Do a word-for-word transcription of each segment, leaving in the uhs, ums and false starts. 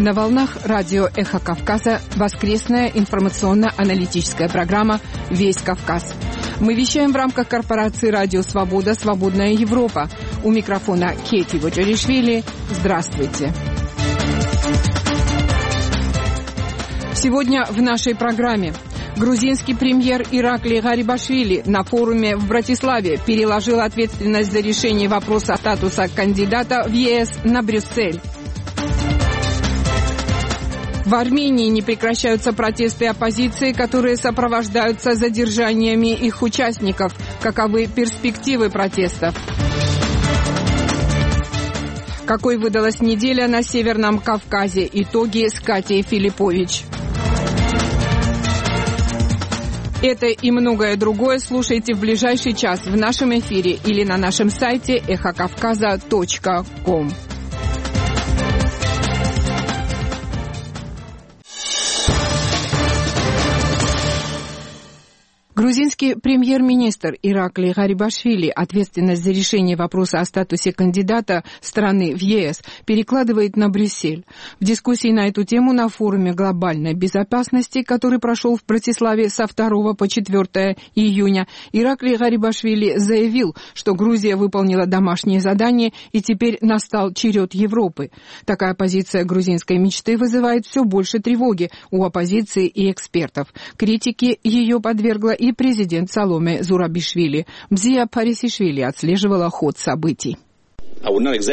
На волнах радио «Эхо Кавказа» воскресная информационно-аналитическая программа «Весь Кавказ». Мы вещаем в рамках корпорации «Радио Свобода. Свободная Европа». У микрофона Кети Воджаришвили. Здравствуйте. Сегодня в нашей программе грузинский премьер Иракли Гарибашвили на форуме в Братиславе переложил ответственность за решение вопроса статуса кандидата в ЕС на Брюссель. В Армении не прекращаются протесты оппозиции, которые сопровождаются задержаниями их участников. Каковы перспективы протестов? Какой выдалась неделя на Северном Кавказе? Итоги с Катей Филиппович. Это и многое другое слушайте в ближайший час в нашем эфире или на нашем сайте эхо кавказа точка ком. Грузинский премьер-министр Иракли Гарибашвили ответственность за решение вопроса о статусе кандидата страны в ЕС перекладывает на Брюссель. В дискуссии на эту тему на форуме глобальной безопасности, который прошел в Братиславе со второго по четвёртое июня, Иракли Гарибашвили заявил, что Грузия выполнила домашнее задание и теперь настал черед Европы. Такая позиция грузинской мечты вызывает все больше тревоги у оппозиции и экспертов. Критике ее подвергла и президент Саломе Зурабишвили. Мзия Парисишвили отслеживала ход событий. Я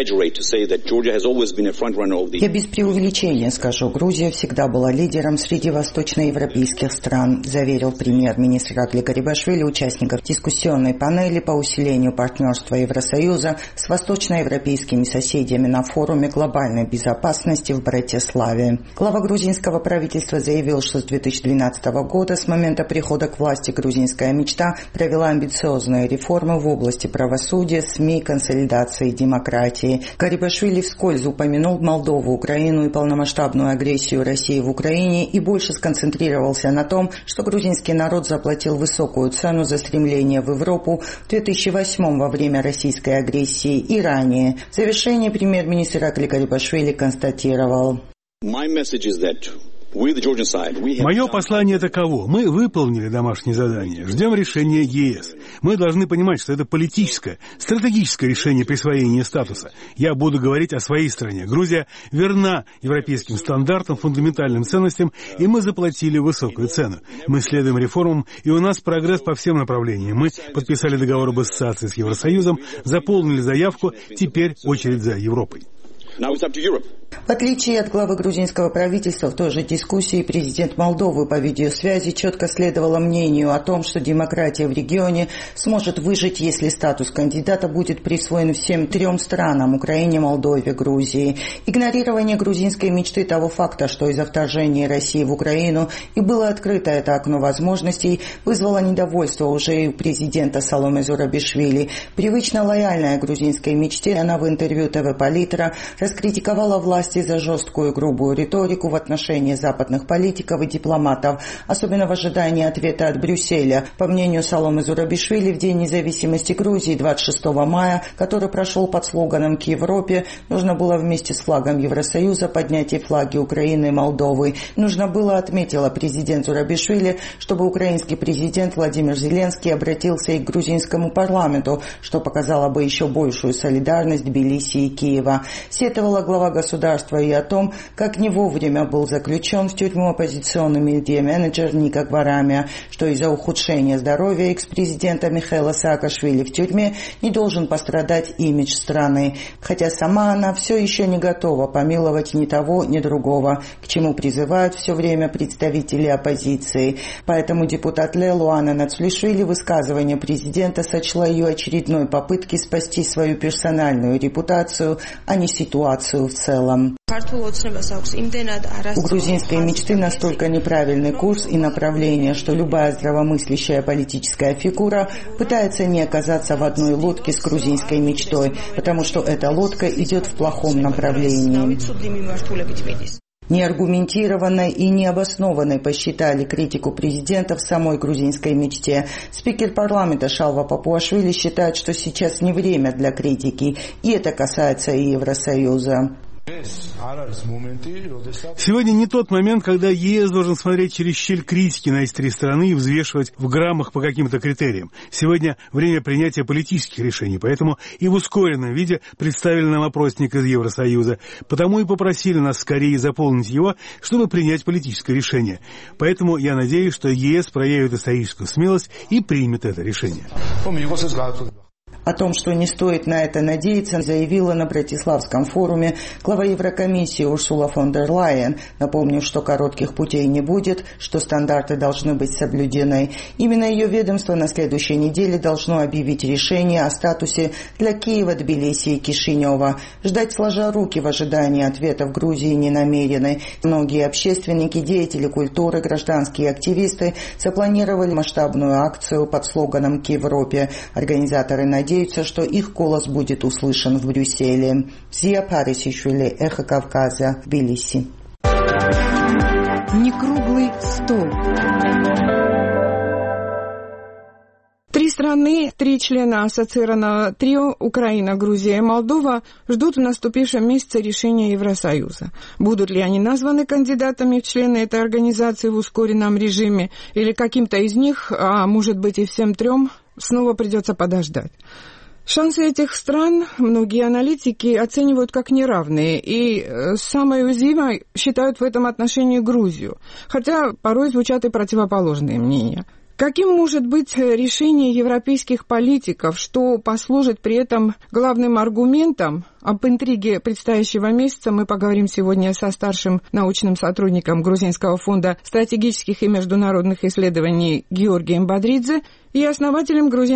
без преувеличения скажу, Грузия всегда была лидером среди восточноевропейских стран, заверил премьер-министр Иракли Гарибашвили участников дискуссионной панели по усилению партнерства Евросоюза с восточноевропейскими соседями на форуме глобальной безопасности в Братиславе. Глава грузинского правительства заявил, что с две тысячи двенадцатого года, с момента прихода к власти грузинская мечта, провела амбициозные реформы в области правосудия, СМИ, консолидации демократии. демократии. Гарибашвили вскользь упомянул Молдову, Украину и полномасштабную агрессию России в Украине и больше сконцентрировался на том, что грузинский народ заплатил высокую цену за стремление в Европу в две тысячи восьмом во время российской агрессии и ранее. В завершении премьер-министр Иракли Гарибашвили констатировал: Мое послание таково. Мы выполнили домашнее задание. Ждем решения ЕС. Мы должны понимать, что это политическое, стратегическое решение присвоения статуса. Я буду говорить о своей стране. Грузия верна европейским стандартам, фундаментальным ценностям, и мы заплатили высокую цену. Мы следуем реформам, и у нас прогресс по всем направлениям. Мы подписали договор об ассоциации с Евросоюзом, заполнили заявку, теперь очередь за Европой. В отличие от главы грузинского правительства, в той же дискуссии президент Молдовы по видеосвязи четко следовала мнению о том, что демократия в регионе сможет выжить, если статус кандидата будет присвоен всем трем странам – Украине, Молдове, Грузии. Игнорирование грузинской мечты того факта, что из-за вторжения России в Украину и было открыто это окно возможностей, вызвало недовольство уже и у президента Саломе Зурабишвили. Привычно лояльная грузинской мечте, она в интервью ТВ Политра раскритиковала власть за жесткую и грубую риторику в отношении западных политиков и дипломатов, особенно в ожидании ответа от Брюсселя. По мнению Саломе Зурабишвили, в День независимости Грузии двадцать шестого мая, который прошел под слоганом «К Европе», нужно было вместе с флагом Евросоюза поднять и флаги Украины и Молдовы. Нужно было, отметила президент Зурабишвили, чтобы украинский президент Владимир Зеленский обратился и к грузинскому парламенту, что показало бы еще большую солидарность Тбилиси и Киева. Сетовала глава государства и о том, как не вовремя был заключен в тюрьму оппозиционный медиа-менеджер Ника Гварамия, что из-за ухудшения здоровья экс-президента Михаила Саакашвили в тюрьме не должен пострадать имидж страны, хотя сама она все еще не готова помиловать ни того, ни другого, к чему призывают все время представители оппозиции. Поэтому депутат Лелуана Нацлишвили высказывание президента сочла ее очередной попыткой спасти свою персональную репутацию, а не ситуацию в целом. У грузинской мечты настолько неправильный курс и направление, что любая здравомыслящая политическая фигура пытается не оказаться в одной лодке с грузинской мечтой, потому что эта лодка идет в плохом направлении. Неаргументированной и необоснованной посчитали критику президента в самой грузинской мечте. Спикер парламента Шалва Папуашвили считает, что сейчас не время для критики, и это касается и Евросоюза. Сегодня не тот момент, когда ЕС должен смотреть через щель критики на эти три страны и взвешивать в граммах по каким-то критериям. Сегодня время принятия политических решений, поэтому и в ускоренном виде представили нам опросник из Евросоюза. Потому и попросили нас скорее заполнить его, чтобы принять политическое решение. Поэтому я надеюсь, что ЕС проявит историческую смелость и примет это решение. О том, что не стоит на это надеяться, заявила на Братиславском форуме глава Еврокомиссии Урсула фон дер Лайен, напомнив, что коротких путей не будет, что стандарты должны быть соблюдены. Именно ее ведомство на следующей неделе должно объявить решение о статусе для Киева, Тбилиси и Кишинева. Ждать сложа руки в ожидании ответа в Грузии не намерены. Многие общественники, деятели культуры, гражданские активисты запланировали масштабную акцию под слоганом «К Европе». Организаторы надеются, что их голос будет услышан в Брюсселе. Зия Парисишвили, Эхо Кавказа, Тбилиси. Некруглый стол. Три страны, три члена ассоциированного трио Украина, Грузия и Молдова ждут в наступившем месяце решения Евросоюза. Будут ли они названы кандидатами в члены этой организации в ускоренном режиме или каким-то из них, а может быть и всем трем, снова придется подождать. Шансы этих стран многие аналитики оценивают как неравные и самой уязвимой считают в этом отношении Грузию, хотя порой звучат и противоположные мнения. Каким может быть решение европейских политиков, что послужит при этом главным аргументом? Об интриге предстоящего месяца мы поговорим сегодня со старшим научным сотрудником Грузинского фонда стратегических и международных исследований Георгием Бодридзе и основателем Грузинского